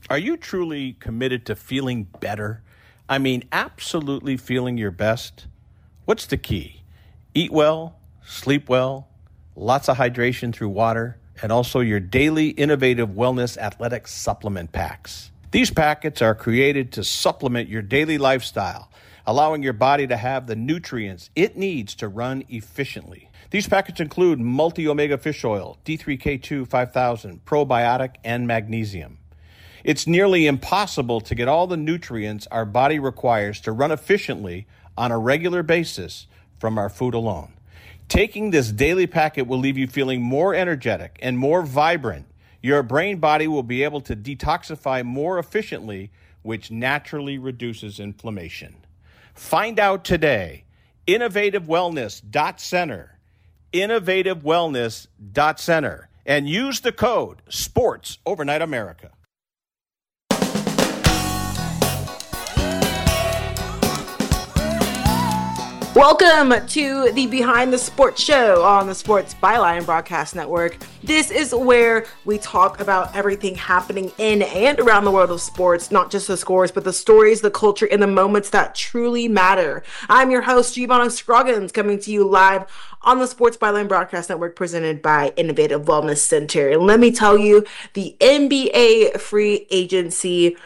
Are you truly committed to feeling better? I mean, absolutely feeling your best? What's the key? Eat well, sleep well, lots of hydration through water, and also your daily innovative wellness athletic supplement packs. These packets are created to supplement your daily lifestyle, allowing your body to have the nutrients it needs to run efficiently. These packets include multi-omega fish oil, D3K2 5000, probiotic, and magnesium. It's nearly impossible to get all the nutrients our body requires to run efficiently on a regular basis from our food alone. Taking this daily packet will leave you feeling more energetic and more vibrant. Your brain body will be able to detoxify more efficiently, which naturally reduces inflammation. Find out today. InnovativeWellness.Center. InnovativeWellness.Center. And use the code SPORTS Overnight America. Welcome to the Behind the Sports Show on the Sports Byline Broadcast Network. This is where we talk about everything happening in and around the world of sports, not just the scores, but the stories, the culture, and the moments that truly matter. I'm your host, Giovanna Scroggins, coming to you live on the Sports Byline Broadcast Network, presented by Innovative Wellness Center. And let me tell you, the NBA free agency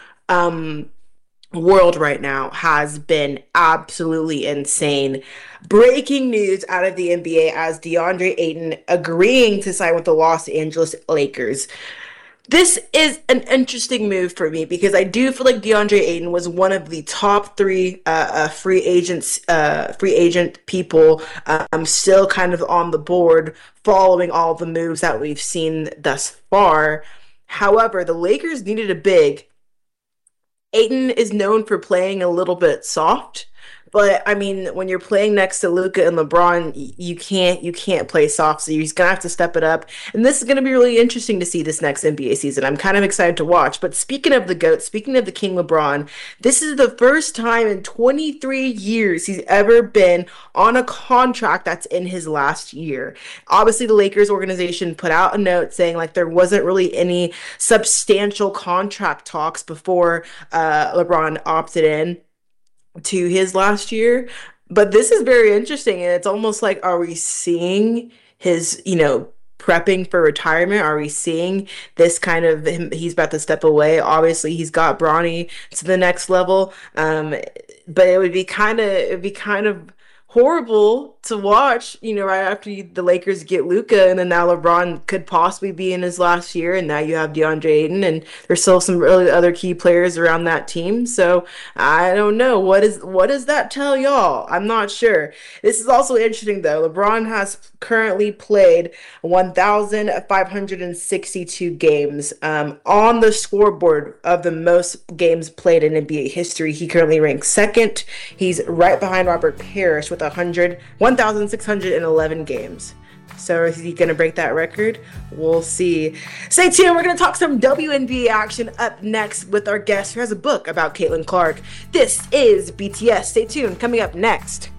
world right now has been absolutely insane. Breaking news out of the NBA as DeAndre Ayton agreeing to sign with the Los Angeles Lakers. This is an interesting move for me because I do feel like DeAndre Ayton was one of the top three free agent people still kind of on the board following all the moves that we've seen thus far. However, the Lakers needed a big. Ayton is known for playing a little bit soft, but I mean, when you're playing next to Luka and LeBron, you can't play soft, so you're just gonna have to step it up. And this is gonna be really interesting to see this next NBA season. I'm kind of excited to watch. But speaking of the GOAT, speaking of the King LeBron, this is the first time in 23 years he's ever been on a contract that's in his last year. Obviously, the Lakers organization put out a note saying like there wasn't really any substantial contract talks before LeBron opted in to his last year. But this is very interesting, and it's almost like, are we seeing his, prepping for retirement? Are we seeing this kind of him, he's about to step away? Obviously he's got Bronny to the next level, but it would be kind of horrible to watch, right after the Lakers get Luka, and then now LeBron could possibly be in his last year, and now you have DeAndre Ayton, and there's still some really other key players around that team. So I don't know. What does that tell y'all? I'm not sure. This is also interesting though. LeBron has currently played 1,562 games on the scoreboard of the most games played in NBA history. He currently ranks second. He's right behind Robert Parrish with 1,611 games. So is he going to break that record? We'll see. Stay tuned. We're going to talk some WNBA action up next with our guest who has a book about Caitlin Clark. This is BTS. Stay tuned. Coming up next.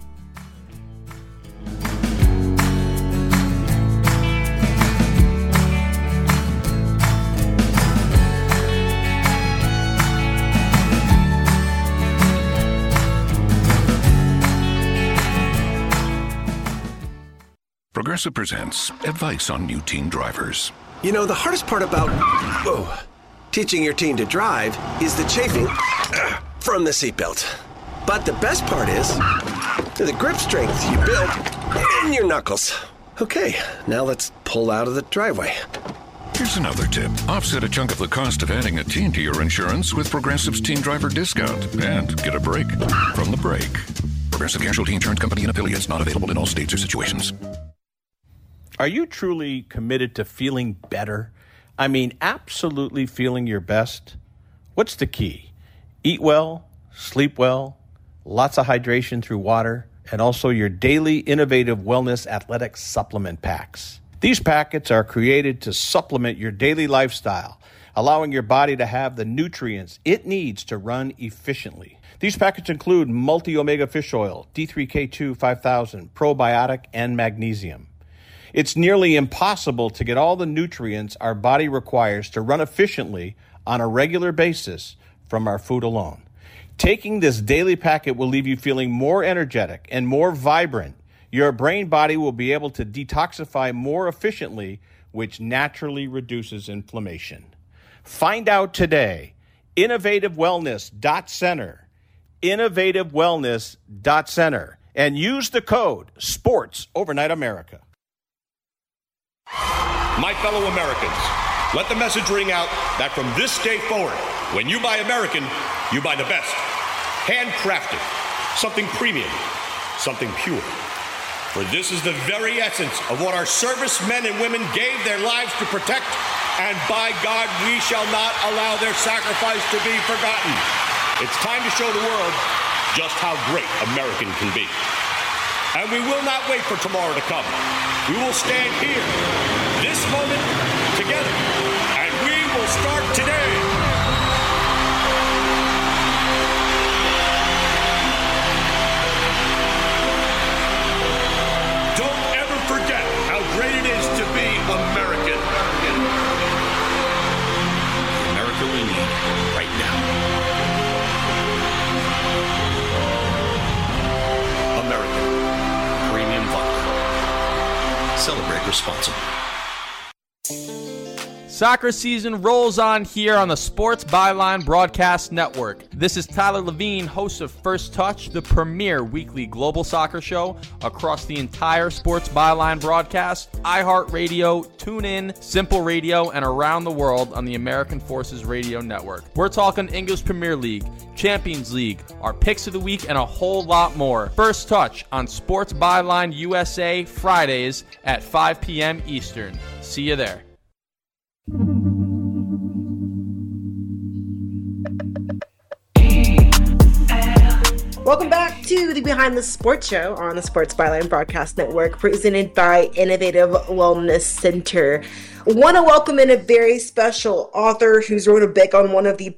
Progressive presents advice on new teen drivers. The hardest part about teaching your teen to drive is the chafing from the seatbelt. But the best part is the grip strength you build in your knuckles. Okay, now let's pull out of the driveway. Here's another tip. Offset a chunk of the cost of adding a teen to your insurance with Progressive's Teen Driver Discount and get a break from the brake. Progressive Casualty Insurance Company and affiliates, not available in all states or situations. Are you truly committed to feeling better? I mean, absolutely feeling your best? What's the key? Eat well, sleep well, lots of hydration through water, and also your daily innovative wellness athletic supplement packs. These packets are created to supplement your daily lifestyle, allowing your body to have the nutrients it needs to run efficiently. These packets include multi-omega fish oil, D3K2 5000, probiotic, and magnesium. It's nearly impossible to get all the nutrients our body requires to run efficiently on a regular basis from our food alone. Taking this daily packet will leave you feeling more energetic and more vibrant. Your brain body will be able to detoxify more efficiently, which naturally reduces inflammation. Find out today. InnovativeWellness.center. InnovativeWellness.center. And use the code SPORTS Overnight America. My fellow Americans, let the message ring out that from this day forward, when you buy American, you buy the best. Handcrafted, something premium, something pure. For this is the very essence of what our servicemen and women gave their lives to protect, and by God, we shall not allow their sacrifice to be forgotten. It's time to show the world just how great American can be. And we will not wait for tomorrow to come. We will stand here, this moment, together, and we will start today. Don't ever forget how great it is to be American. America we need right now. American Premium Vodka. Celebrate responsibly. Soccer season rolls on here on the Sports Byline Broadcast Network. This is Tyler Levine, host of First Touch, the premier weekly global soccer show across the entire Sports Byline broadcast, iHeartRadio, TuneIn, Simple Radio, and around the world on the American Forces Radio Network. We're talking English Premier League, Champions League, our picks of the week, and a whole lot more. First Touch on Sports Byline USA, Fridays at 5 p.m. Eastern. See you there. Welcome back to the Behind the Sports Show on the Sports Byline Broadcast Network, presented by Innovative Wellness Center. I want to welcome in a very special author who's wrote a book on one of the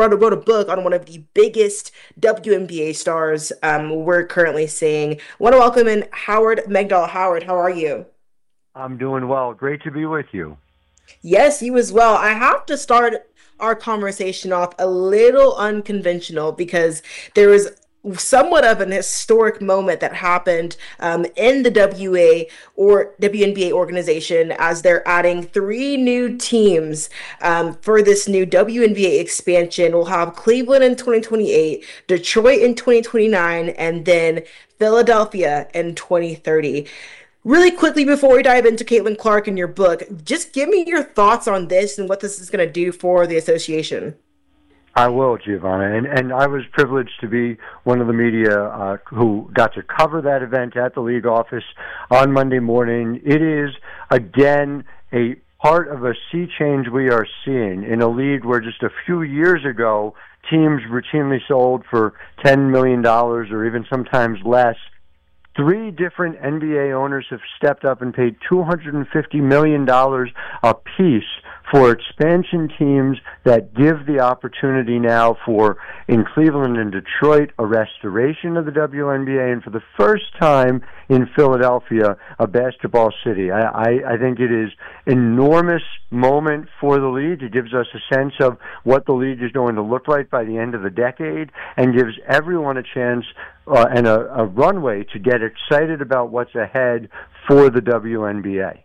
biggest WNBA stars we're currently seeing. I want to welcome in Howard Megdal. Howard, how are you? I'm doing well. Great to be with you. Yes, you as well. I have to start our conversation off a little unconventional because there was somewhat of an historic moment that happened in the WNBA organization as they're adding 3 new teams for this new WNBA expansion. We'll have Cleveland in 2028, Detroit in 2029, and then Philadelphia in 2030. Really quickly, before we dive into Caitlin Clark and your book, just give me your thoughts on this and what this is going to do for the association. I will, Giovanna. And I was privileged to be one of the media who got to cover that event at the league office on Monday morning. It is, again, a part of a sea change we are seeing in a league where just a few years ago, teams routinely sold for $10 million or even sometimes less. 3 different NBA owners have stepped up and paid $250 million apiece for expansion teams that give the opportunity now for, in Cleveland and Detroit, a restoration of the WNBA, and for the first time in Philadelphia, a basketball city. I think it is an enormous moment for the league. It gives us a sense of what the league is going to look like by the end of the decade and gives everyone a chance and a runway to get excited about what's ahead for the WNBA.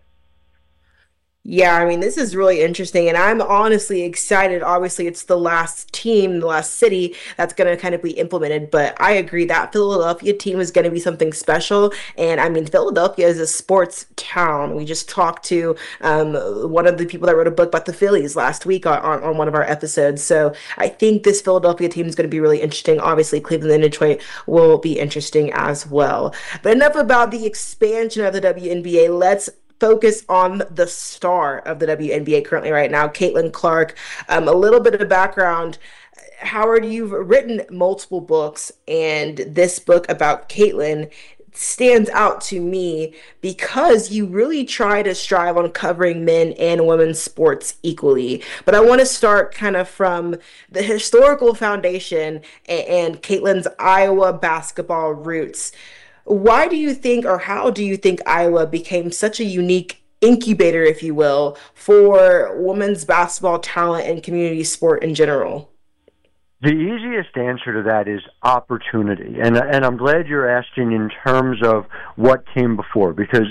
Yeah, I mean, this is really interesting, and I'm honestly excited. Obviously, it's the last team, the last city that's going to kind of be implemented, but I agree that Philadelphia team is going to be something special, and I mean, Philadelphia is a sports town. We just talked to one of the people that wrote a book about the Phillies last week on one of our episodes, so I think this Philadelphia team is going to be really interesting. Obviously, Cleveland and Detroit will be interesting as well. But enough about the expansion of the WNBA. Let's focus on the star of the WNBA currently right now, Caitlin Clark. A little bit of background. Howard, you've written multiple books, and this book about Caitlin stands out to me because you really try to strive on covering men and women's sports equally. But I want to start kind of from the historical foundation and Caitlin's Iowa basketball roots. Why do you think, or how do you think Iowa became such a unique incubator, if you will, for women's basketball talent and community sport in general? The easiest answer to that is opportunity. And I'm glad you're asking in terms of what came before, because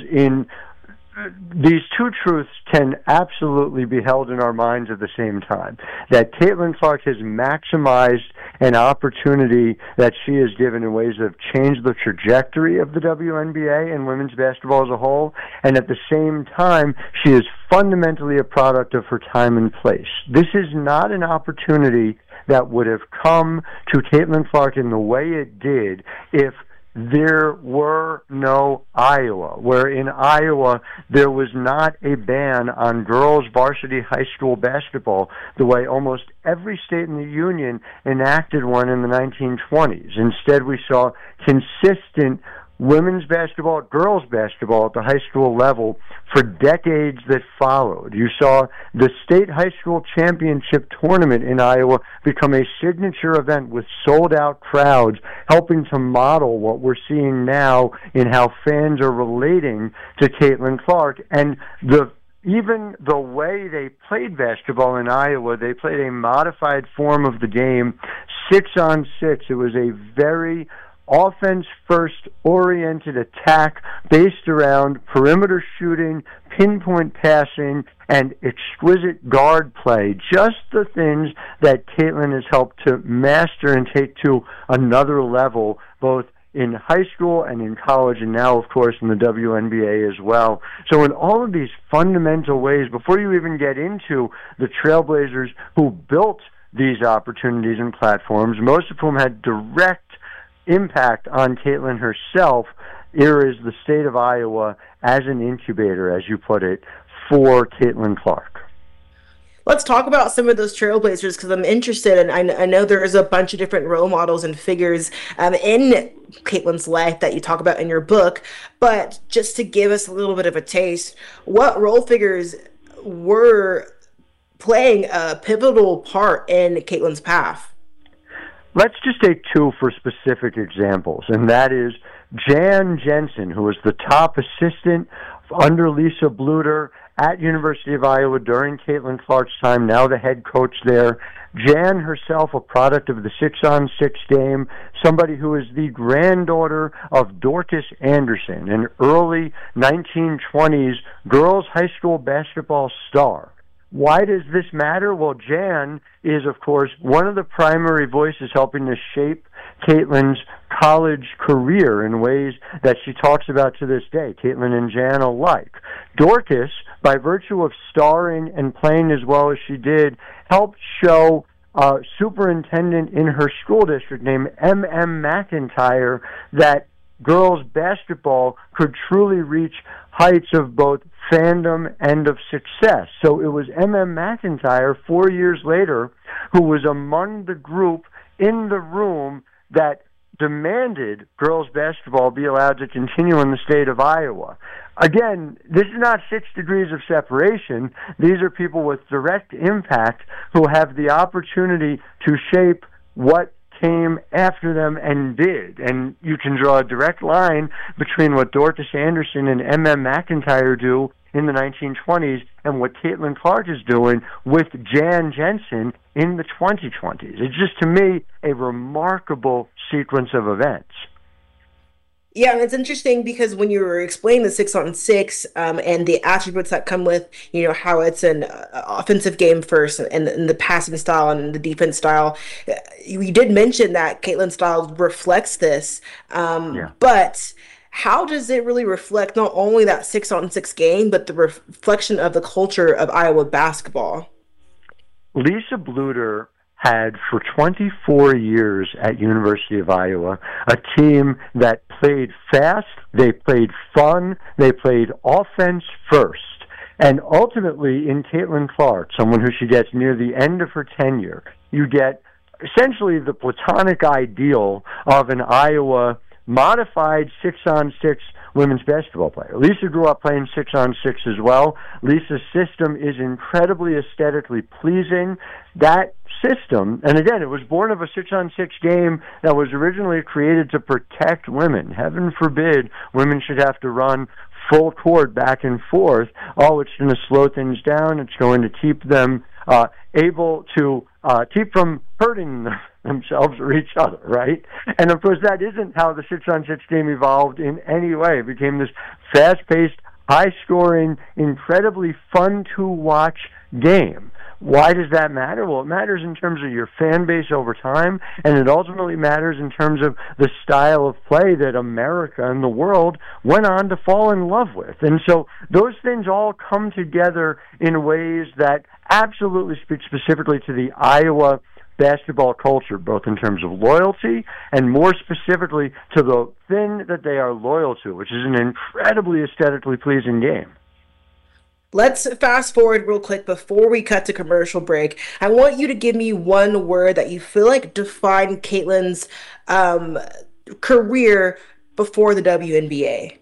these two truths can absolutely be held in our minds at the same time. That Caitlin Clark has maximized an opportunity that she has given in ways that have changed the trajectory of the WNBA and women's basketball as a whole, and at the same time, she is fundamentally a product of her time and place. This is not an opportunity that would have come to Caitlin Clark in the way it did if there were no Iowa, where in Iowa there was not a ban on girls varsity high school basketball the way almost every state in the union enacted one in the 1920s. Instead, we saw consistent women's basketball, girls basketball at the high school level for decades that followed. You saw the state high school championship tournament in Iowa become a signature event with sold-out crowds, helping to model what we're seeing now in how fans are relating to Caitlin Clark. And even the way they played basketball in Iowa, they played a modified form of the game, 6-on-6. It was a very offense-first oriented attack based around perimeter shooting, pinpoint passing, and exquisite guard play. Just the things that Caitlin has helped to master and take to another level, both in high school and in college, and now, of course, in the WNBA as well. So in all of these fundamental ways, before you even get into the trailblazers who built these opportunities and platforms, most of whom had direct impact on Caitlin herself, here is the state of Iowa as an incubator, as you put it, for Caitlin Clark. Let's talk about some of those trailblazers, because I'm interested, and I know there is a bunch of different role models and figures in Caitlin's life that you talk about in your book. But just to give us a little bit of a taste, what role figures were playing a pivotal part in Caitlin's path? Let's just take two for specific examples, and that is Jan Jensen, who was the top assistant under Lisa Bluder at University of Iowa during Caitlin Clark's time, now the head coach there. Jan herself, a product of the 6-on-6 game, somebody who is the granddaughter of Dorcas Anderson, an early 1920s girls high school basketball star. Why does this matter? Well, Jan is, of course, one of the primary voices helping to shape Caitlin's college career in ways that she talks about to this day, Caitlin and Jan alike. Dorcas, by virtue of starring and playing as well as she did, helped show a superintendent in her school district named M.M. McIntyre that girls basketball could truly reach heights of both fandom and of success. So it was M.M. McIntyre 4 years later who was among the group in the room that demanded girls basketball be allowed to continue in the state of Iowa. Again, this is not 6 degrees of separation. These are people with direct impact who have the opportunity to shape what came after them and did. And you can draw a direct line between what Dorcas Anderson and M.M. McIntyre do in the 1920s and what Caitlin Clark is doing with Jan Jensen in the 2020s. It's just, to me, a remarkable sequence of events. Yeah, and it's interesting because when you were explaining the 6-on-6 and the attributes that come with, how it's an offensive game first and the passing style and the defense style, you did mention that Caitlin's style reflects this. But how does it really reflect not only that 6-on-6 game, but the reflection of the culture of Iowa basketball? Lisa Bluder had for 24 years at University of Iowa a team that played fast, they played fun, they played offense first. And ultimately, in Caitlin Clark, someone who she gets near the end of her tenure, you get essentially the platonic ideal of an Iowa modified 6-on-6 women's basketball player. Lisa grew up playing 6-on-6 as well. Lisa's system is incredibly aesthetically pleasing. That system, and again, it was born of a 6-on-6 game that was originally created to protect women. Heaven forbid women should have to run full court back and forth. Oh, it's going to slow things down. It's going to keep them able to keep from hurting themselves or each other, right? And of course, that isn't how the 6-on-6 game evolved in any way. It became this fast-paced, high-scoring, incredibly fun-to-watch game. Why does that matter? Well, it matters in terms of your fan base over time, and it ultimately matters in terms of the style of play that America and the world went on to fall in love with. And so those things all come together in ways that absolutely speak specifically to the Iowa basketball culture, both in terms of loyalty and more specifically to the thing that they are loyal to, which is an incredibly aesthetically pleasing game. Let's fast forward real quick before we cut to commercial break. I want you to give me one word that you feel like defined Caitlin's career before the WNBA.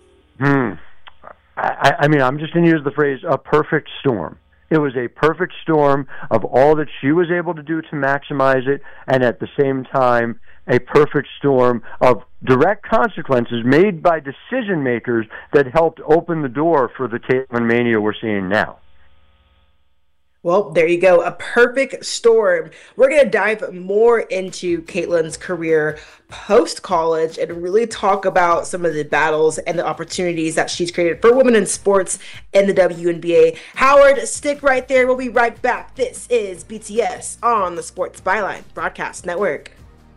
I mean, I'm just going to use the phrase, a perfect storm. It was a perfect storm of all that she was able to do to maximize it, and at the same time, a perfect storm of direct consequences made by decision makers that helped open the door for the Caitlin mania we're seeing now. Well, there you go. A perfect storm. We're going to dive more into Caitlin's career post-college and really talk about some of the battles and the opportunities that she's created for women in sports in the WNBA. Howard, stick right there. We'll be right back. This is BTS on the Sports Byline Broadcast Network.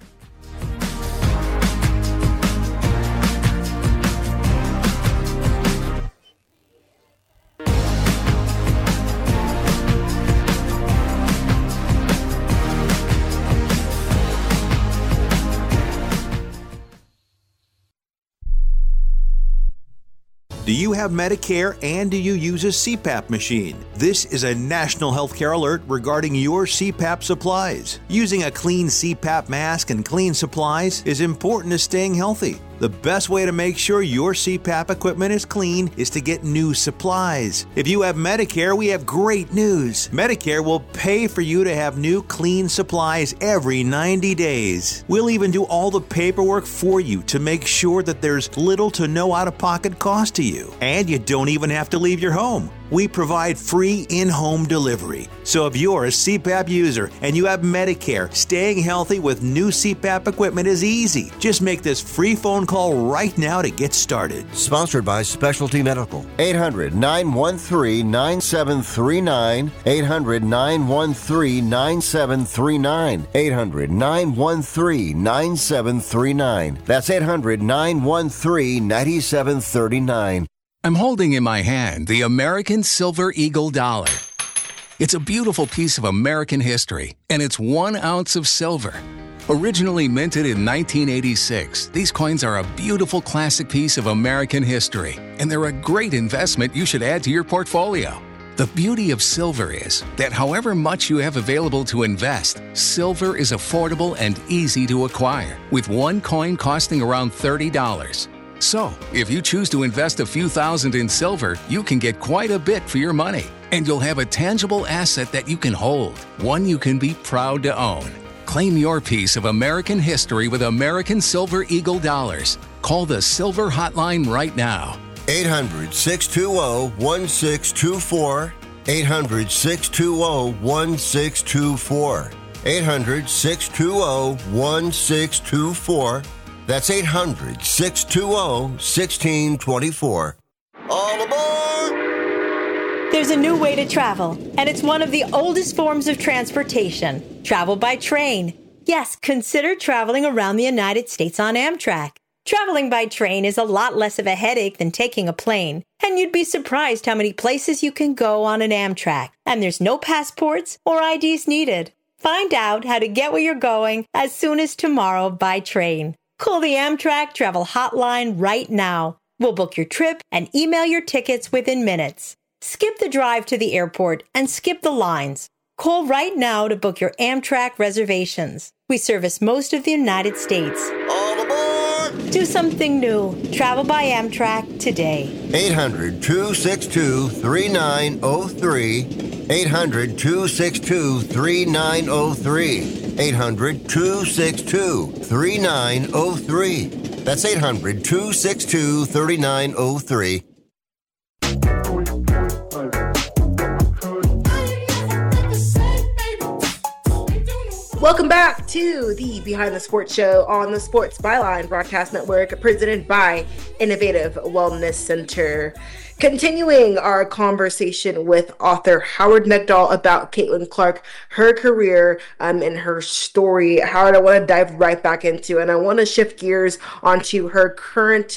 Do you have Medicare and do you use a CPAP machine? This is a national healthcare alert regarding your CPAP supplies. Using a clean CPAP mask and clean supplies is important to staying healthy. The best way to make sure your CPAP equipment is clean is to get new supplies. If you have Medicare, we have great news. Medicare will pay for you to have new clean supplies every 90 days. We'll even do all the paperwork for you to make sure that there's little to no out-of-pocket cost to you. And you don't even have to leave your home. We provide free in-home delivery. So if you're a CPAP user and you have Medicare, staying healthy with new CPAP equipment is easy. Just make this free phone call right now to get started. Sponsored by Specialty Medical. 800-913-9739. 800-913-9739. 800-913-9739. That's 800-913-9739. I'm holding in my hand the American Silver Eagle Dollar. It's a beautiful piece of American history, and it's 1 ounce of silver. Originally minted in 1986, these coins are a beautiful classic piece of American history, and they're a great investment you should add to your portfolio. The beauty of silver is that however much you have available to invest, silver is affordable and easy to acquire, with one coin costing around $30. So, if you choose to invest a few thousand in silver, you can get quite a bit for your money. And you'll have a tangible asset that you can hold, one you can be proud to own. Claim your piece of American history with American Silver Eagle Dollars. Call the Silver Hotline right now. 800-620-1624. 800-620-1624. 800-620-1624. That's 800-620-1624. All aboard! There's a new way to travel, and it's one of the oldest forms of transportation. Travel by train. Yes, consider traveling around the United States on Amtrak. Traveling by train is a lot less of a headache than taking a plane, and you'd be surprised how many places you can go on an Amtrak, and there's no passports or IDs needed. Find out how to get where you're going as soon as tomorrow by train. Call the Amtrak Travel Hotline right now. We'll book your trip and email your tickets within minutes. Skip the drive to the airport and skip the lines. Call right now to book your Amtrak reservations. We service most of the United States. All aboard! Do something new. Travel by Amtrak today. 800-262-3903. 800-262-3903. 800-262-3903. That's 800-262-3903. Welcome back to the Behind the Sports Show on the Sports Byline Broadcast Network, presented by Innovative Wellness Center. Continuing our conversation with author Howard Megdal about Caitlin Clark, her career and her story. Howard, I want to dive right back into, and I want to shift gears onto her current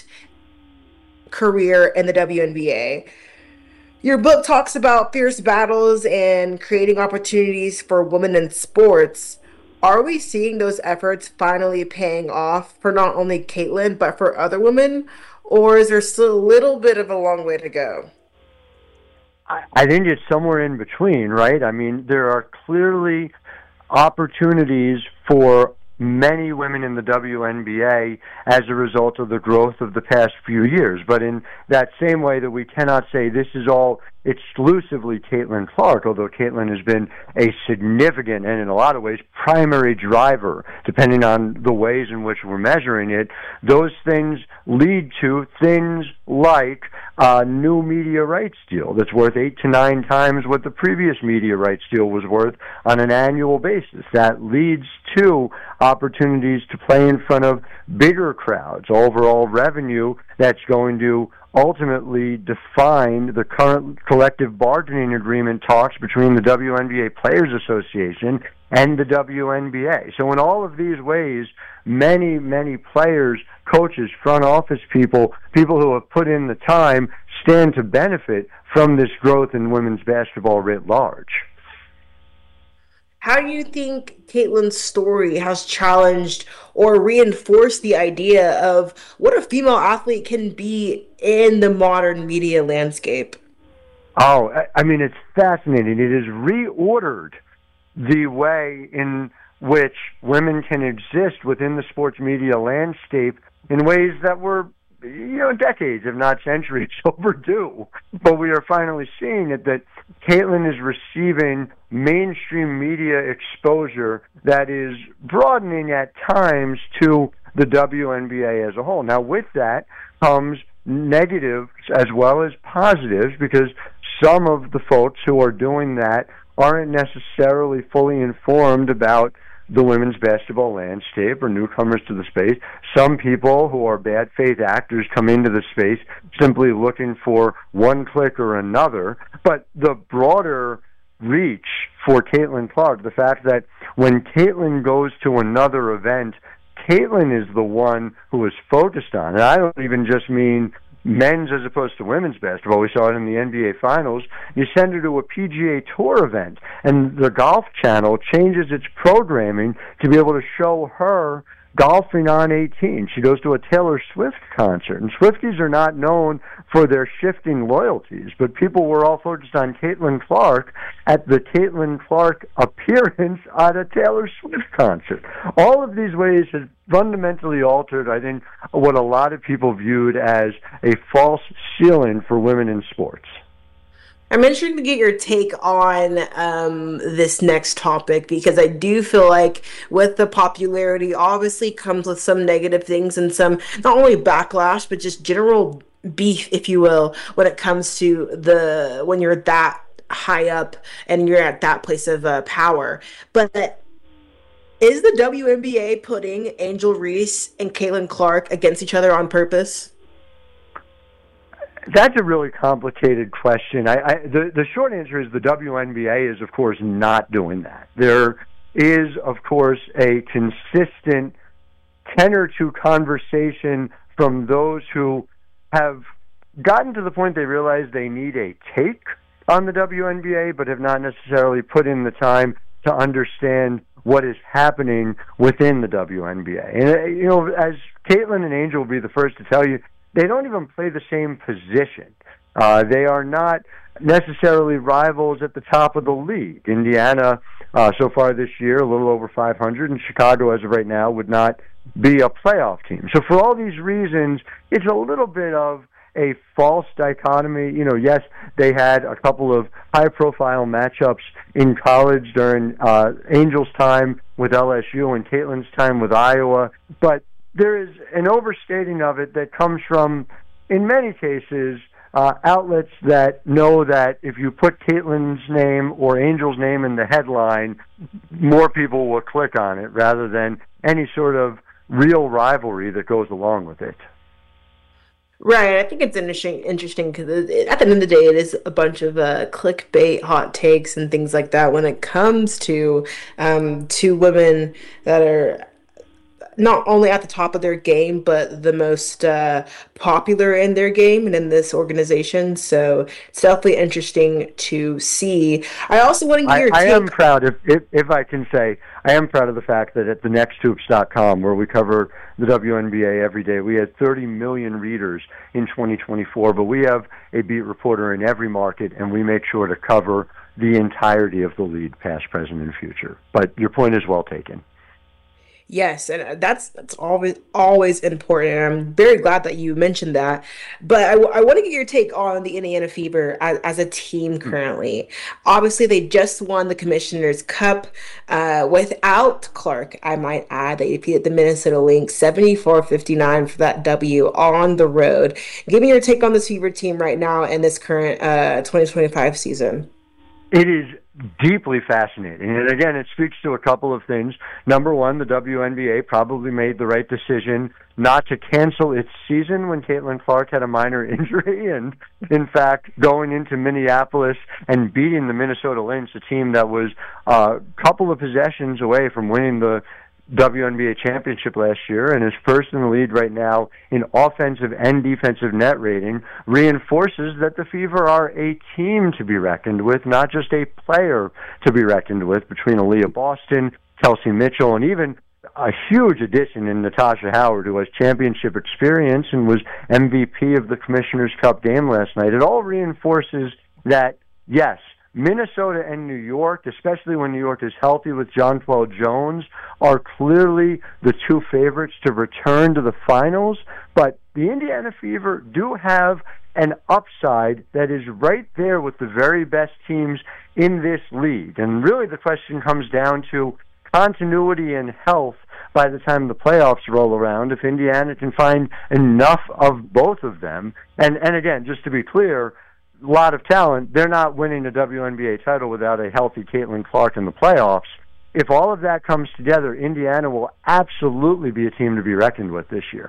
career in the WNBA. Your book talks about fierce battles and creating opportunities for women in sports. Are we seeing those efforts finally paying off for not only Caitlin, but for other women? Or is there still a little bit of a long way to go? I think it's somewhere in between, right? I mean, there are clearly opportunities for many women in the WNBA as a result of the growth of the past few years. But in that same way that we cannot say this is all exclusively Caitlin Clark, although Caitlin has been a significant and in a lot of ways primary driver, depending on the ways in which we're measuring it, those things lead to things like a new media rights deal that's worth 8 to 9 times what the previous media rights deal was worth on an annual basis. That leads to opportunities to play in front of bigger crowds, overall revenue that's going to ultimately define the current collective bargaining agreement talks between the WNBA Players Association and the WNBA. So in all of these ways, many, many players, coaches, front office people who have put in the time stand to benefit from this growth in women's basketball writ large. How do you think Caitlin's story has challenged or reinforced the idea of what a female athlete can be in the modern media landscape? Oh, I mean, it's fascinating. It has reordered the way in which women can exist within the sports media landscape in ways that were, decades, if not centuries, overdue. But we are finally seeing it, that Caitlin is receiving mainstream media exposure that is broadening at times to the WNBA as a whole. Now, with that comes negatives as well as positives, because some of the folks who are doing that aren't necessarily fully informed about the women's basketball landscape or newcomers to the space. Some people who are bad faith actors come into the space simply looking for one click or another. But the broader reach for Caitlin Clark, the fact that when Caitlin goes to another event, Caitlin is the one who is focused on, and I don't even just mean men's as opposed to women's basketball. We saw it in the NBA Finals. You send her to a PGA Tour event, and the Golf Channel changes its programming to be able to show her golfing on 18. She goes to a Taylor Swift concert, and Swifties are not known for their shifting loyalties, but people were all focused on Caitlin Clark at the Caitlin Clark appearance at a Taylor Swift concert. All of these ways have fundamentally altered, I think, what a lot of people viewed as a false ceiling for women in sports. I'm interested to get your take on this next topic, because I do feel like with the popularity obviously comes with some negative things and some not only backlash, but just general beef, if you will, when it comes to when you're that high up and you're at that place of power. But is the WNBA putting Angel Reese and Caitlin Clark against each other on purpose? That's a really complicated question. The short answer is the WNBA is, of course, not doing that. There is, of course, a consistent tenor to conversation from those who have gotten to the point they realize they need a take on the WNBA, but have not necessarily put in the time to understand what is happening within the WNBA. And, as Caitlin and Angel will be the first to tell you, they don't even play the same position. They are not necessarily rivals at the top of the league. Indiana so far this year, a little over 500, and Chicago, as of right now, would not be a playoff team. So for all these reasons, it's a little bit of a false dichotomy. Yes, they had a couple of high-profile matchups in college during Angels' time with LSU and Caitlin's time with Iowa, but there is an overstating of it that comes from, in many cases, outlets that know that if you put Caitlin's name or Angel's name in the headline, more people will click on it rather than any sort of real rivalry that goes along with it. Right, I think it's interesting because at the end of the day, it is a bunch of clickbait, hot takes, and things like that when it comes to two women that are not only at the top of their game, but the most popular in their game and in this organization. So it's definitely interesting to see. I also want to get your take. I am proud, if I can say, I am proud of the fact that at thenexthoops.com, where we cover the WNBA every day, we had 30 million readers in 2024, but we have a beat reporter in every market, and we make sure to cover the entirety of the league, past, present, and future. But your point is well taken. Yes, and that's always important, and I'm very glad that you mentioned that. But I want to get your take on the Indiana Fever as a team currently. Obviously, they just won the Commissioner's Cup without Clark. I might add they defeated the Minnesota Lynx 74-59 for that W on the road. Give me your take on this Fever team right now in this current 2025 season. It is deeply fascinating. And again, it speaks to a couple of things. Number one, the WNBA probably made the right decision not to cancel its season when Caitlin Clark had a minor injury. And in fact, going into Minneapolis and beating the Minnesota Lynx, a team that was a couple of possessions away from winning the WNBA championship last year and is first in the league right now in offensive and defensive net rating, reinforces that the Fever are a team to be reckoned with, not just a player to be reckoned with, between Aaliyah Boston, Kelsey Mitchell, and even a huge addition in Natasha Howard, who has championship experience and was MVP of the Commissioner's Cup game last night. It all reinforces that, yes, Minnesota and New York, especially when New York is healthy with Jonquel Jones, are clearly the two favorites to return to the finals. But the Indiana Fever do have an upside that is right there with the very best teams in this league. And really the question comes down to continuity and health by the time the playoffs roll around, if Indiana can find enough of both of them. And again, just to be clear, a lot of talent. They're not winning a WNBA title without a healthy Caitlin Clark in the playoffs. If all of that comes together, Indiana will absolutely be a team to be reckoned with this year.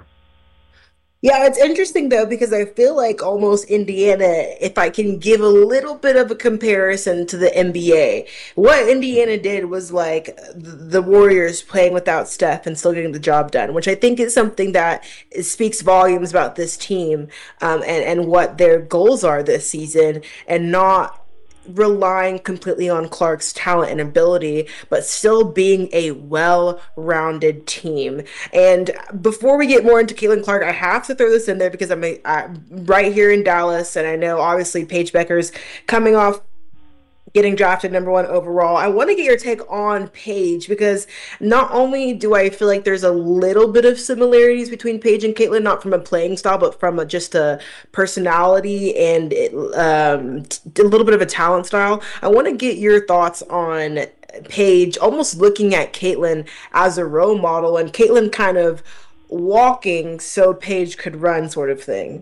Yeah, it's interesting, though, because I feel like almost Indiana, if I can give a little bit of a comparison to the NBA, what Indiana did was like the Warriors playing without Steph and still getting the job done, which I think is something that speaks volumes about this team and what their goals are this season, and not relying completely on Clark's talent and ability, but still being a well-rounded team. And before we get more into Caitlin Clark, I have to throw this in there because I'm right here in Dallas, and I know obviously Paige Bueckers coming off getting drafted #1 overall. I want to get your take on Paige, because not only do I feel like there's a little bit of similarities between Paige and Caitlin, not from a playing style, but from just a personality and a little bit of a talent style. I want to get your thoughts on Paige, almost looking at Caitlin as a role model, and Caitlin kind of walking so Paige could run, sort of thing.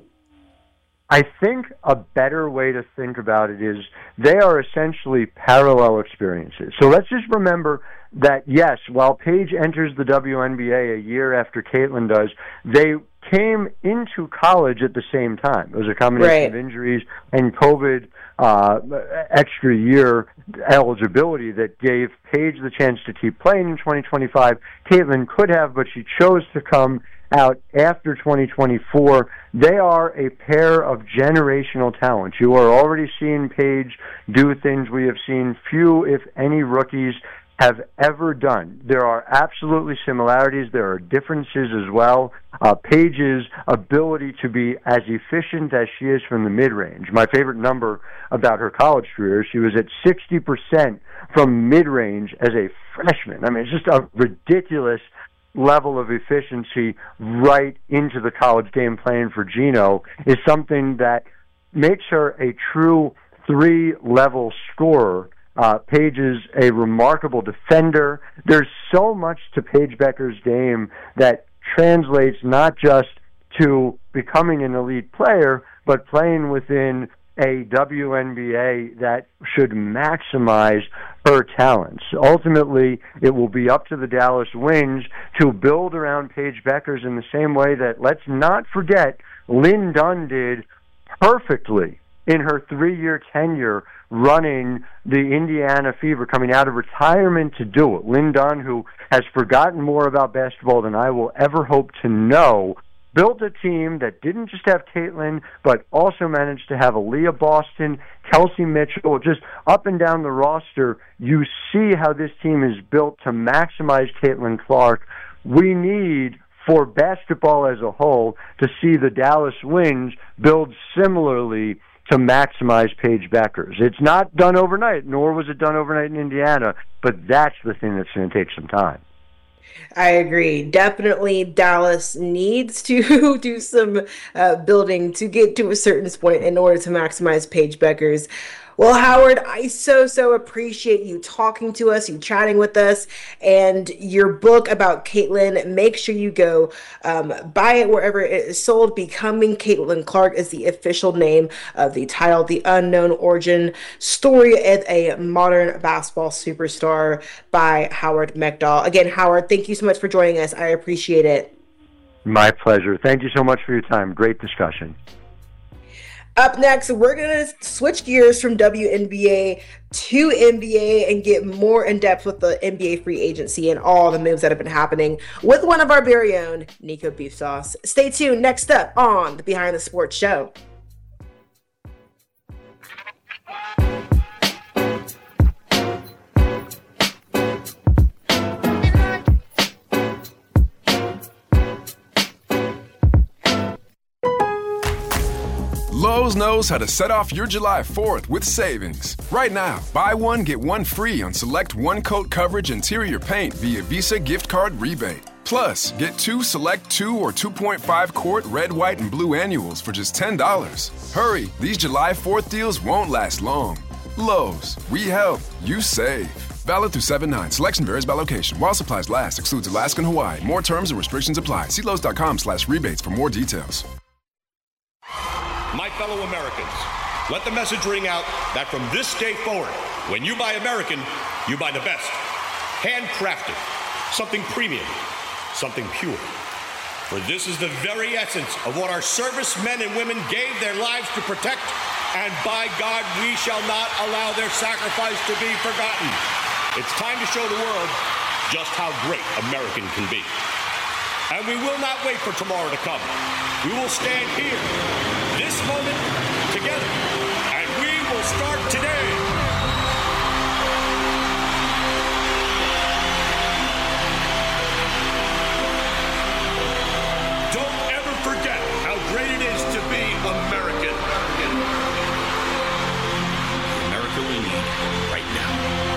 I think a better way to think about it is they are essentially parallel experiences. So let's just remember that, yes, while Paige enters the WNBA a year after Caitlin does, they came into college at the same time. It was a combination of injuries and COVID extra year eligibility that gave Paige the chance to keep playing in 2025. Caitlin could have, but she chose to come out after 2024. They are a pair of generational talent. You are already seeing Paige do things we have seen few, if any, rookies have ever done. There are absolutely similarities. There are differences as well. Paige's ability to be as efficient as she is from the mid-range. My favorite number about her college career, she was at 60% from mid-range as a freshman. I mean, it's just a ridiculous level of efficiency right into the college game plan for Gino is something that makes her a true three-level scorer. Paige is a remarkable defender. There's so much to Paige Bueckers' game that translates not just to becoming an elite player, but playing within a WNBA that should maximize her talents. Ultimately, it will be up to the Dallas Wings to build around Paige Bueckers in the same way that, let's not forget, Lynn Dunn did perfectly in her 3-year tenure running the Indiana Fever, coming out of retirement to do it. Lynn Dunn, who has forgotten more about basketball than I will ever hope to know, built a team that didn't just have Caitlin, but also managed to have Aaliyah Boston, Kelsey Mitchell, just up and down the roster. You see how this team is built to maximize Caitlin Clark. We need, for basketball as a whole, to see the Dallas Wings build similarly to maximize Paige Bueckers. It's not done overnight, nor was it done overnight in Indiana, but that's the thing that's going to take some time. I agree. Definitely Dallas needs to do some building to get to a certain point in order to maximize Paige Bueckers. Well, Howard, I so appreciate you talking to us, you chatting with us, and your book about Caitlin. Make sure you go buy it wherever it is sold. Becoming Caitlin Clark is the official name of the title, The Unknown Origin Story of a Modern Basketball Superstar by Howard Megdal. Again, Howard, thank you so much for joining us. I appreciate it. My pleasure. Thank you so much for your time. Great discussion. Up next, we're going to switch gears from WNBA to NBA and get more in depth with the NBA free agency and all the moves that have been happening with one of our very own, Nico Beef Sauce. Stay tuned. Next up on the Behind the Sports Show. Lowe's knows how to set off your July 4th with savings. Right now, buy one, get one free on select one-coat coverage interior paint via Visa gift card rebate. Plus, get 2 select 2 or 2.5 quart red, white, and blue annuals for just $10. Hurry, these July 4th deals won't last long. Lowe's, we help, you save. Valid through 7/9. Selection varies by location. While supplies last, excludes Alaska and Hawaii. More terms and restrictions apply. See Lowe's.com/rebates for more details. My fellow Americans, let the message ring out that from this day forward, when you buy American, you buy the best. Handcrafted, something premium, something pure. For this is the very essence of what our servicemen and women gave their lives to protect, and by God, we shall not allow their sacrifice to be forgotten. It's time to show the world just how great American can be. And we will not wait for tomorrow to come. We will stand here, this moment, together, and we will start today. Don't ever forget how great it is to be American. America we need right now.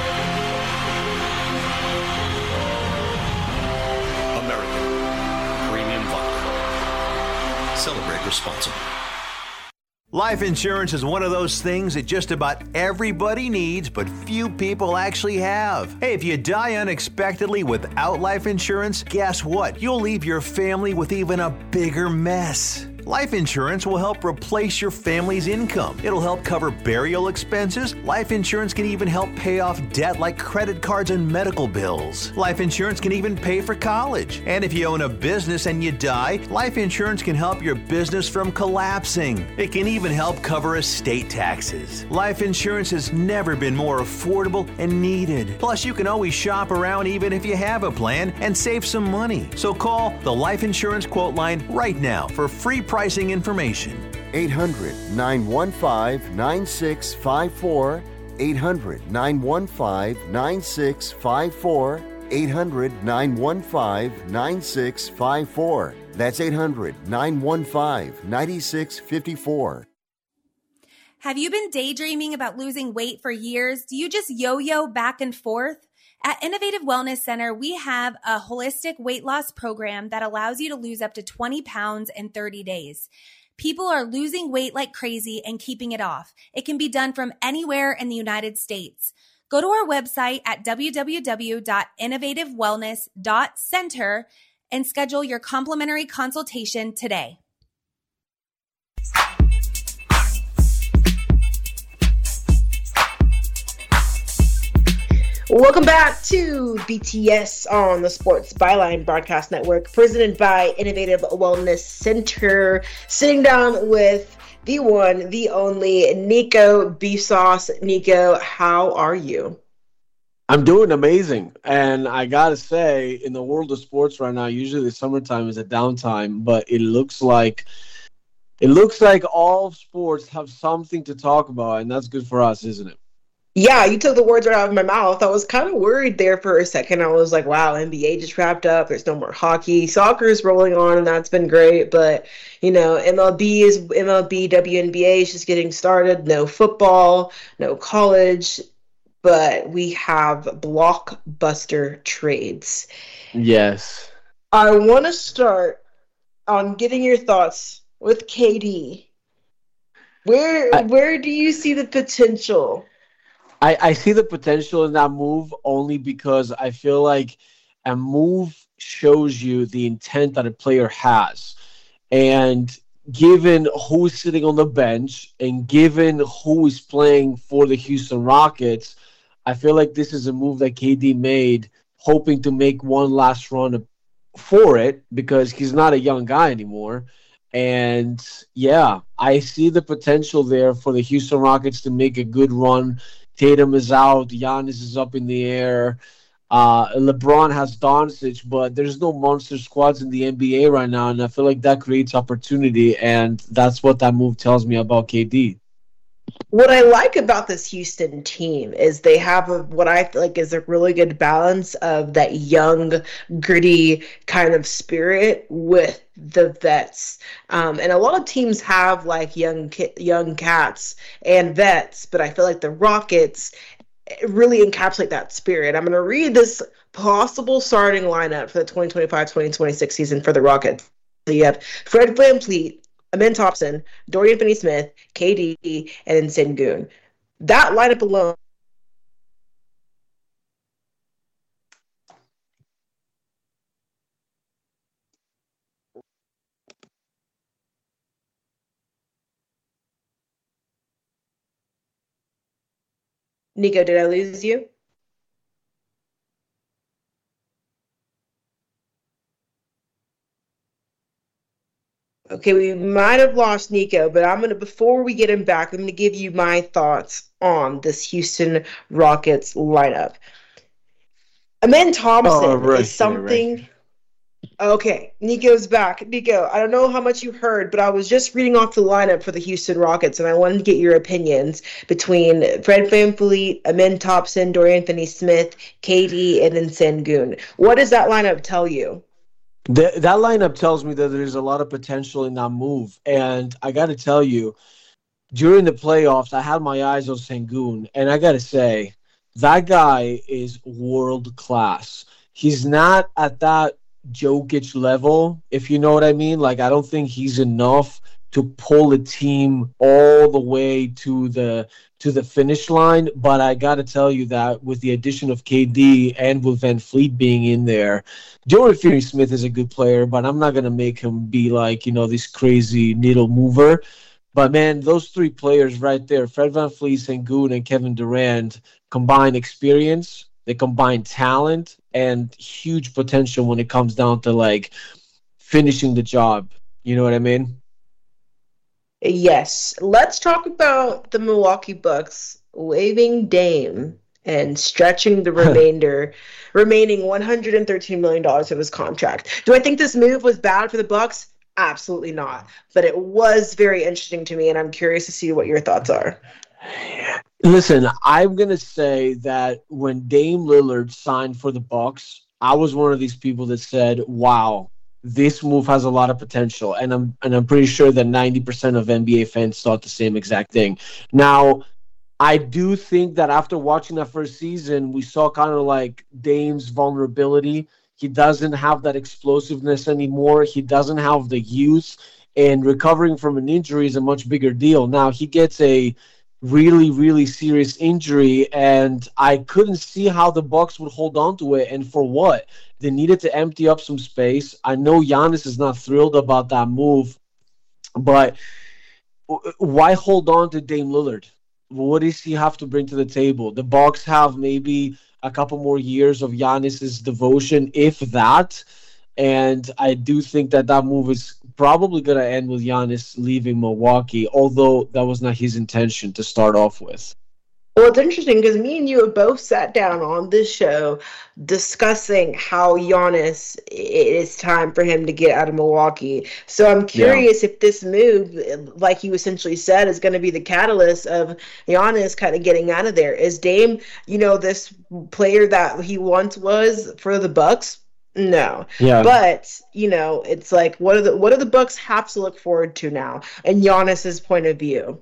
American. Premium vodka. Celebrate responsibly. Life insurance is one of those things that just about everybody needs, but few people actually have. Hey, if you die unexpectedly without life insurance, guess what? You'll leave your family with even a bigger mess. Life insurance will help replace your family's income. It'll help cover burial expenses. Life insurance can even help pay off debt like credit cards and medical bills. Life insurance can even pay for college. And if you own a business and you die, life insurance can help your business from collapsing. It can even help cover estate taxes. Life insurance has never been more affordable and needed. Plus, you can always shop around even if you have a plan and save some money. So call the Life Insurance Quote Line right now for free pricing information. 800-915-9654. 800-915-9654. 800-915-9654. That's 800-915-9654. Have you been daydreaming about losing weight for years? Do you just yo-yo back and forth? At Innovative Wellness Center, we have a holistic weight loss program that allows you to lose up to 20 pounds in 30 days. People are losing weight like crazy and keeping it off. It can be done from anywhere in the United States. Go to our website at www.innovativewellness.center and schedule your complimentary consultation today. Welcome back to BTS on the Sports Byline Broadcast Network, presented by Innovative Wellness Center. Sitting down with the one, the only, Nico Beef Sauce. Nico, how are you? I'm doing amazing. And I got to say, in the world of sports right now, usually the summertime is a downtime, but it looks like all sports have something to talk about, and that's good for us, isn't it? Yeah, you took the words right out of my mouth. I was kind of worried there for a second. I was like, wow, NBA just wrapped up. There's no more hockey. Soccer is rolling on, and that's been great. But, MLB, WNBA is just getting started. No football, no college. But we have blockbuster trades. Yes. I want to start on getting your thoughts with KD. Where do you see the potential? I see the potential in that move only because I feel like a move shows you the intent that a player has. And given who's sitting on the bench and given who is playing for the Houston Rockets, I feel like this is a move that KD made, hoping to make one last run for it because he's not a young guy anymore. And, yeah, I see the potential there for the Houston Rockets to make a good run. Tatum is out. Giannis is up in the air. LeBron has Doncic, but there's no monster squads in the NBA right now, and I feel like that creates opportunity, and that's what that move tells me about KD. What I like about this Houston team is they have what I feel like is a really good balance of that young, gritty kind of spirit with the vets. And a lot of teams have like young cats and vets, but I feel like the Rockets really encapsulate that spirit. I'm going to read this possible starting lineup for the 2025-2026 season for the Rockets. So you have Fred VanVleet, Amen Thompson, Dorian Finney-Smith, KD, and Sengun. That lineup alone. Nico, did I lose you? Okay, we might have lost Nico, but before we get him back, I'm gonna give you my thoughts on this Houston Rockets lineup. Amen Thompson is something. Right. Okay, Nico's back. Nico, I don't know how much you heard, but I was just reading off the lineup for the Houston Rockets, and I wanted to get your opinions between Fred VanVleet, Amen Thompson, Dorian Finney-Smith, KD, and then Sengun. What does that lineup tell you? That lineup tells me that there's a lot of potential in that move. And I got to tell you, during the playoffs, I had my eyes on Sengun. And I got to say, that guy is world class. He's not at that Jokic level, if you know what I mean. Like, I don't think he's enough to pull a team all the way to the finish line. But I got to tell you that with the addition of KD and with VanVleet being in there, Dorian Finney-Smith is a good player, but I'm not going to make him be like, this crazy needle mover. But, man, those three players right there, Fred VanVleet, Sengun, and Kevin Durant, combine experience, they combine talent, and huge potential when it comes down to, like, finishing the job. You know what I mean? Yes. Let's talk about the Milwaukee Bucks waiving Dame and stretching the remaining $113 million of his contract. Do I think this move was bad for the Bucks? Absolutely not. But it was very interesting to me, and I'm curious to see what your thoughts are. Listen, I'm going to say that when Dame Lillard signed for the Bucks, I was one of these people that said, wow, this move has a lot of potential, and I'm pretty sure that 90% of NBA fans thought the same exact thing. Now, I do think that after watching that first season, we saw kind of like Dame's vulnerability. He doesn't have that explosiveness anymore. He doesn't have the youth, and recovering from an injury is a much bigger deal. Now, he gets a really, really serious injury, and I couldn't see how the Bucks would hold on to it, and for what? They needed to empty up some space. I know Giannis is not thrilled about that move, but why hold on to Dame Lillard? What does he have to bring to the table? The Bucks have maybe a couple more years of Giannis's devotion, if that. And I do think that move is probably going to end with Giannis leaving Milwaukee, although that was not his intention to start off with. Well, it's interesting because me and you have both sat down on this show discussing how Giannis, it is time for him to get out of Milwaukee. So I'm curious if this move, like you essentially said, is going to be the catalyst of Giannis kind of getting out of there. Is Dame, this player that he once was for the Bucks? No. Yeah. But, it's like, what do the Bucks have to look forward to now in Giannis's point of view?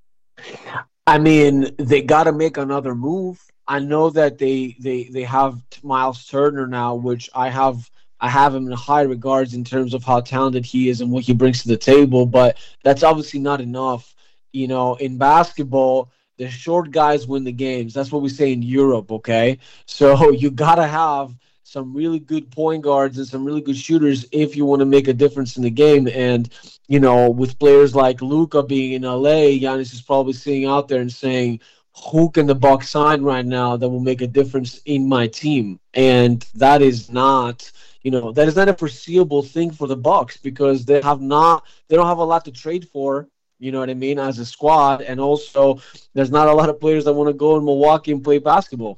I mean, they got to make another move. I know that they have Miles Turner now, which I have him in high regards in terms of how talented he is and what he brings to the table, but that's obviously not enough. In basketball, the short guys win the games. That's what we say in Europe, okay? So you got to have some really good point guards and some really good shooters if you want to make a difference in the game. And, with players like Luka being in LA, Giannis is probably sitting out there and saying, who can the Bucks sign right now that will make a difference in my team? And that is not, a foreseeable thing for the Bucks because they don't have a lot to trade for, you know what I mean, as a squad. And also there's not a lot of players that want to go in Milwaukee and play basketball.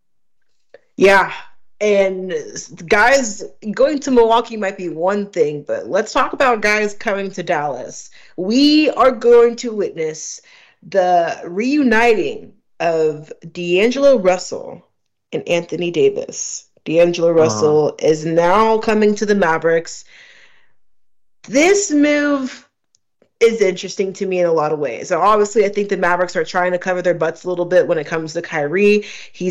Yeah. And guys going to Milwaukee might be one thing, but let's talk about guys coming to Dallas. We are going to witness the reuniting of D'Angelo Russell and Anthony Davis. D'Angelo Russell is now coming to the Mavericks. This move is interesting to me in a lot of ways. So obviously, I think the Mavericks are trying to cover their butts a little bit when it comes to Kyrie.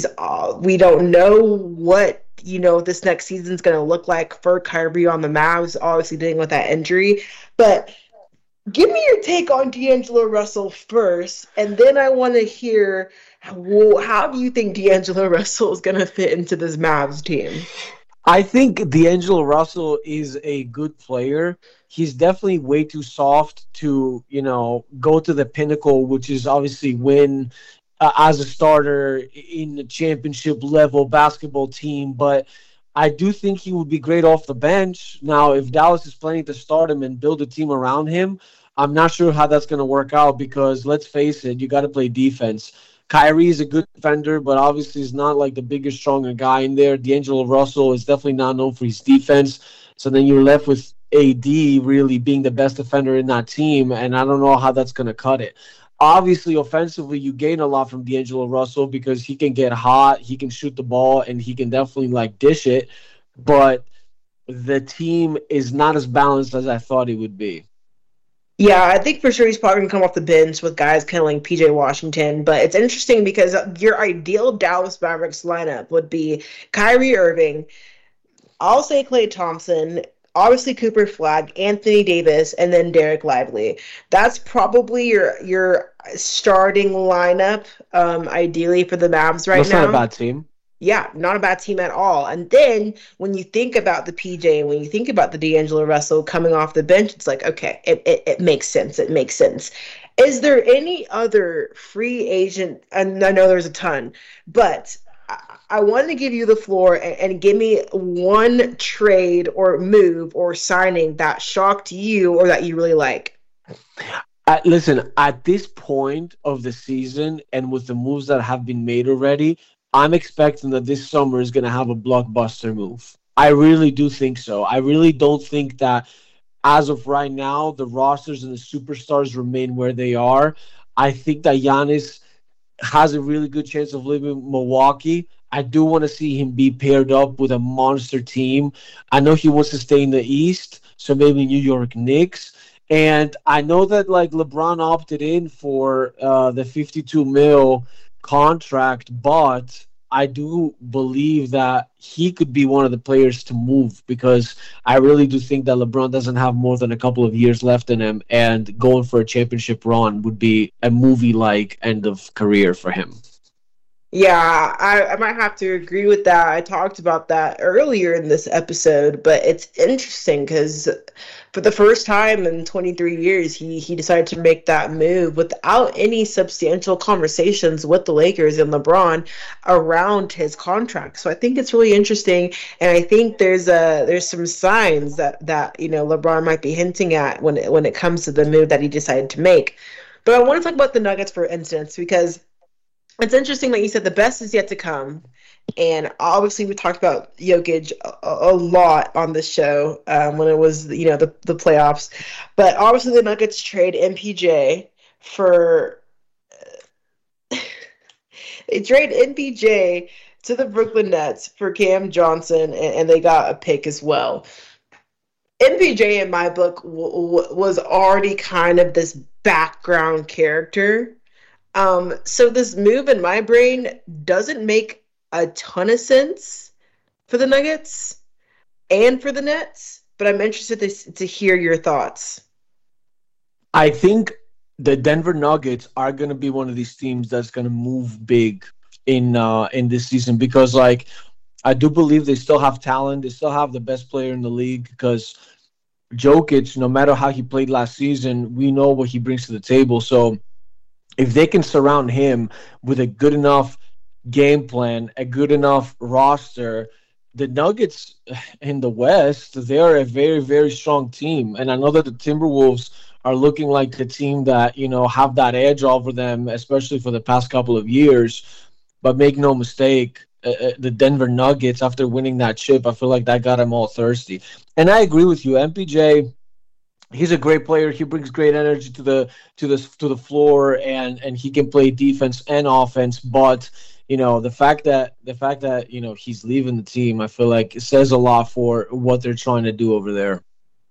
We don't know what, this next season's going to look like for Kyrie on the Mavs, obviously dealing with that injury. But give me your take on D'Angelo Russell first, and then I want to hear how do you think D'Angelo Russell is going to fit into this Mavs team? I think D'Angelo Russell is a good player. He's definitely way too soft to, go to the pinnacle, which is obviously win as a starter in the championship level basketball team. But I do think he would be great off the bench. Now, if Dallas is planning to start him and build a team around him, I'm not sure how that's going to work out because let's face it, you got to play defense. Kyrie is a good defender, but obviously he's not like the bigger, stronger guy in there. D'Angelo Russell is definitely not known for his defense. So then you're left with AD really being the best defender in that team, and I don't know how that's going to cut it. Obviously, offensively, you gain a lot from D'Angelo Russell because he can get hot, he can shoot the ball, and he can definitely dish it. But the team is not as balanced as I thought it would be. Yeah, I think for sure he's probably going to come off the bench with guys kind of like PJ Washington. But it's interesting because your ideal Dallas Mavericks lineup would be Kyrie Irving, I'll say Klay Thompson, obviously Cooper Flag, Anthony Davis, and then Derek Lively. That's probably your starting lineup, ideally for the Mavs right now. That's not a bad team. Yeah, not a bad team at all. And then when you think about the PJ and when you think about the D'Angelo Russell coming off the bench, it's like, okay, it makes sense. It makes sense. Is there any other free agent? And I know there's a ton, but I wanted to give you the floor and give me one trade or move or signing that shocked you or that you really like. Listen, at this point of the season and with the moves that have been made already, I'm expecting that this summer is going to have a blockbuster move. I really do think so. I really don't think that as of right now, the rosters and the superstars remain where they are. I think that Giannis has a really good chance of leaving Milwaukee. I do want to see him be paired up with a monster team. I know he wants to stay in the East, so maybe New York Knicks. And I know that like LeBron opted in for the $52 million contract, but I do believe that he could be one of the players to move, because I really do think that LeBron doesn't have more than a couple of years left in him, and going for a championship run would be a movie-like end of career for him. Yeah, I might have to agree with that. I talked about that earlier in this episode, but it's interesting because for the first time in 23 years, he decided to make that move without any substantial conversations with the Lakers and LeBron around his contract. So I think it's really interesting, and I think there's some signs that LeBron might be hinting at when it comes to the move that he decided to make. But I want to talk about the Nuggets, for instance, because it's interesting that you said the best is yet to come. And obviously we talked about Jokic a lot on the show when it was, the playoffs. But obviously the Nuggets trade MPJ for... they trade MPJ to the Brooklyn Nets for Cam Johnson, and they got a pick as well. MPJ, in my book, was already kind of this background character. So this move in my brain doesn't make a ton of sense for the Nuggets and for the Nets, but I'm interested to hear your thoughts. I think the Denver Nuggets are going to be one of these teams that's going to move big in this season, because like I do believe they still have talent. They still have the best player in the league, because Jokic, no matter how he played last season, we know what he brings to the table. So if they can surround him with a good enough game plan, a good enough roster, the Nuggets in the West, they are a very, very strong team. And I know that the Timberwolves are looking like the team that, have that edge over them, especially for the past couple of years. But make no mistake, the Denver Nuggets, after winning that chip, I feel like that got them all thirsty. And I agree with you, MPJ. He's a great player. He brings great energy to the floor, and he can play defense and offense. But the fact that he's leaving the team, I feel like it says a lot for what they're trying to do over there.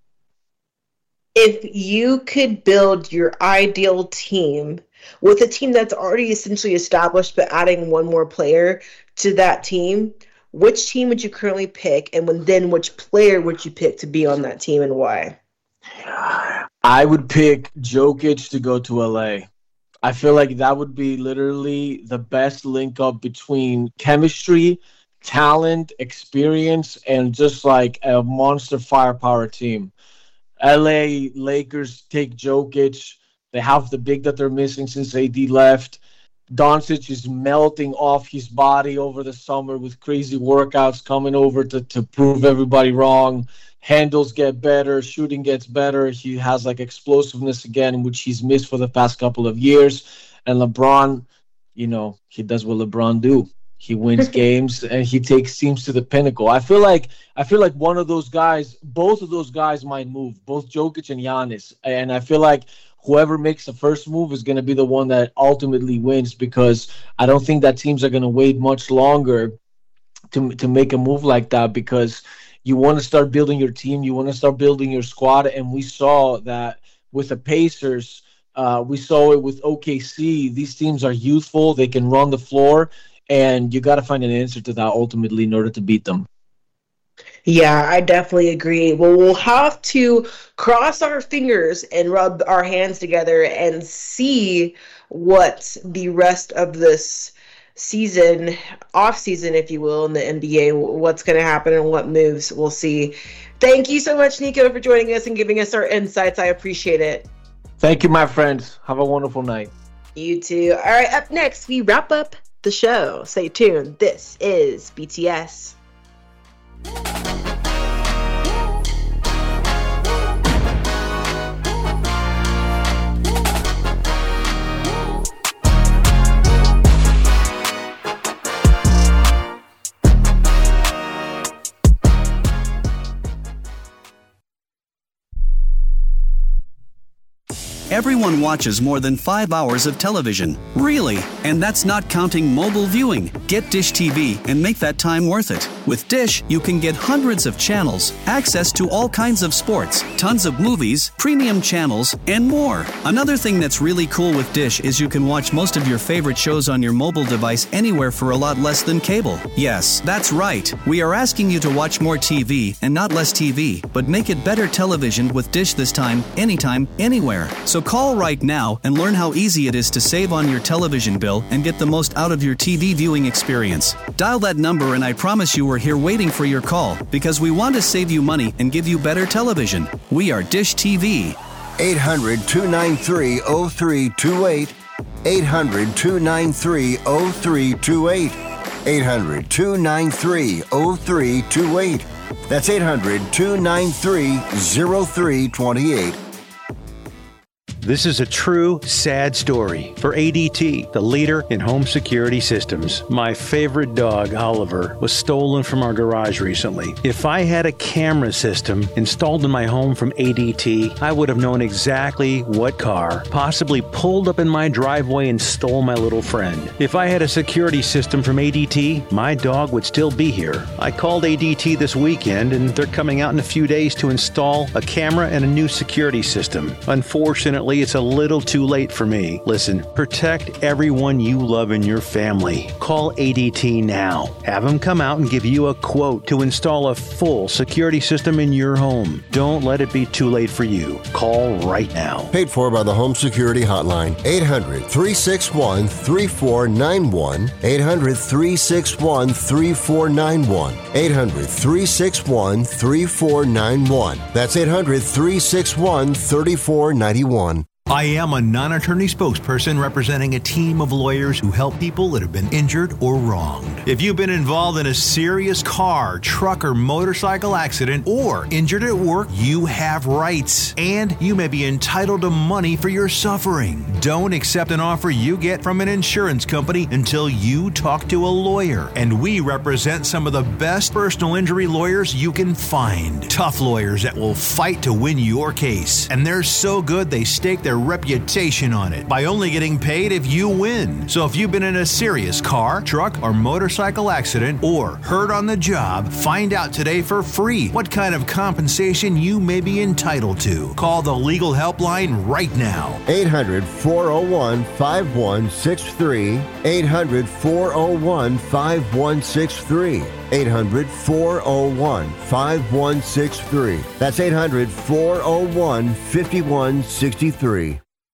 If you could build your ideal team with a team that's already essentially established, but adding one more player to that team, which team would you currently pick, and then which player would you pick to be on that team, and why? I would pick Jokic to go to LA. I feel like that would be literally the best link up between chemistry, talent, experience, and just like a monster firepower team. LA Lakers take Jokic. They have the big that they're missing since AD left. Doncic is melting off his body over the summer with crazy workouts, coming over to prove everybody wrong. Handles get better, shooting gets better. He has like explosiveness again, which he's missed for the past couple of years. And LeBron, he does what LeBron do. He wins games and he takes teams to the pinnacle. I feel like one of those guys, both of those guys might move, both Jokic and Giannis. And I feel like whoever makes the first move is going to be the one that ultimately wins, because I don't think that teams are going to wait much longer to make a move like that, because you want to start building your team. You want to start building your squad. And we saw that with the Pacers. We saw it with OKC. These teams are youthful. They can run the floor. And you got to find an answer to that ultimately in order to beat them. Yeah, I definitely agree. Well, we'll have to cross our fingers and rub our hands together and see what the rest of this season, off season, if you will, in the NBA, what's going to happen and what moves we'll see. Thank you so much, Nico, for joining us and giving us our insights. I appreciate it. Thank you, my friends. Have a wonderful night. You too. All right, up next, we wrap up the show. Stay tuned. This is BTS. Everyone watches more than 5 hours of television. Really? And that's not counting mobile viewing. Get Dish TV and make that time worth it. With Dish, you can get hundreds of channels, access to all kinds of sports, tons of movies, premium channels, and more. Another thing that's really cool with Dish is you can watch most of your favorite shows on your mobile device anywhere for a lot less than cable. Yes, that's right. We are asking you to watch more TV and not less TV, but make it better television with Dish this time, anytime, anywhere. So call right now and learn how easy it is to save on your television bill and get the most out of your TV viewing experience. Dial that number and I promise you we're here waiting for your call because we want to save you money and give you better television. We are Dish TV. 800-293-0328. 800-293-0328. 800-293-0328. That's 800-293-0328. This is a true, sad story for ADT, the leader in home security systems. My favorite dog, Oliver, was stolen from our garage recently. If I had a camera system installed in my home from ADT, I would have known exactly what car possibly pulled up in my driveway and stole my little friend. If I had a security system from ADT, my dog would still be here. I called ADT this weekend, and they're coming out in a few days to install a camera and a new security system. Unfortunately, it's a little too late for me. Listen, protect everyone you love in your family. Call ADT now. Have them come out and give you a quote to install a full security system in your home. Don't let it be too late for you. Call right now. Paid for by the Home Security Hotline. 800-361-3491. 800-361-3491. 800-361-3491. That's 800-361-3491. I am a non-attorney spokesperson representing a team of lawyers who help people that have been injured or wronged. If you've been involved in a serious car, truck, or motorcycle accident or injured at work, you have rights, and you may be entitled to money for your suffering. Don't accept an offer you get from an insurance company until you talk to a lawyer, and we represent some of the best personal injury lawyers you can find. Tough lawyers that will fight to win your case, and they're so good they stake their reputation on it by only getting paid if you win. So if you've been in a serious car, truck, or motorcycle accident or hurt on the job, find out today for free what kind of compensation you may be entitled to. Call the legal helpline right now. 800-401-5163. 800-401-5163. 800-401-5163. That's 800-401-5163.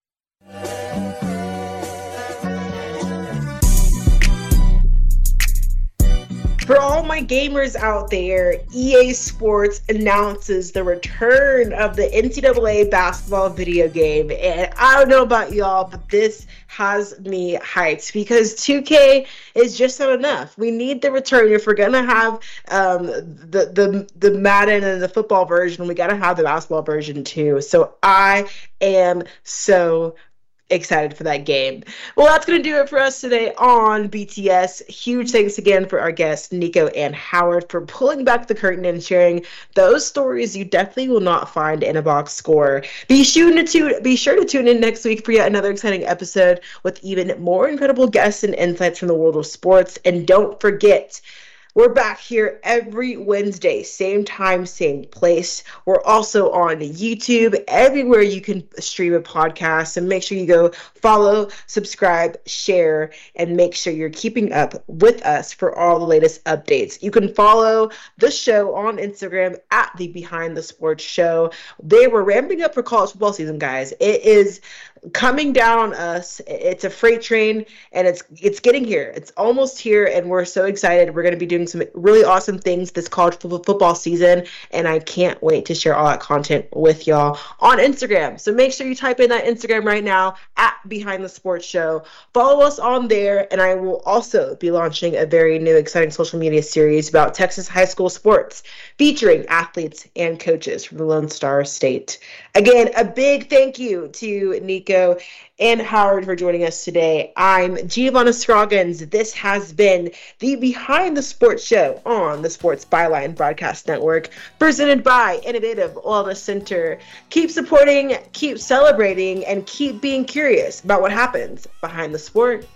For all my gamers out there, EA Sports announces the return of the NCAA basketball video game. And I don't know about y'all, but this has me hyped because 2K is just not enough. We need the return. If we're going to have the Madden and the football version, we got to have the basketball version too. So I am so excited for that game. Well, that's going to do it for us today on BTS. Huge thanks again for our guests, Nico and Howard, for pulling back the curtain and sharing those stories you definitely will not find in a box score. Be sure to tune in next week for yet another exciting episode with even more incredible guests and insights from the world of sports. And don't forget, we're back here every Wednesday, same time, same place. We're also on YouTube, everywhere you can stream a podcast. And make sure you go follow, subscribe, share, and make sure you're keeping up with us for all the latest updates. You can follow the show on Instagram at the Behind the Sports Show. They were ramping up for college football season, guys. It is coming down on us. It's a freight train, and it's getting here. It's almost here, and we're so excited. We're going to be doing some really awesome things this college football season, and I can't wait to share all that content with y'all on Instagram. So make sure you type in that Instagram right now at Behind the Sports Show. Follow us on there, and I will also be launching a very new, exciting social media series about Texas high school sports, featuring athletes and coaches from the Lone Star State. Again, a big thank you to Nico D'Amico, and Howard for joining us today. I'm Giovanna Scroggins. This has been the Behind the Sports Show on the Sports Byline Broadcast Network, presented by Innovative Wellness Center. Keep supporting, keep celebrating, and keep being curious about what happens behind the sport.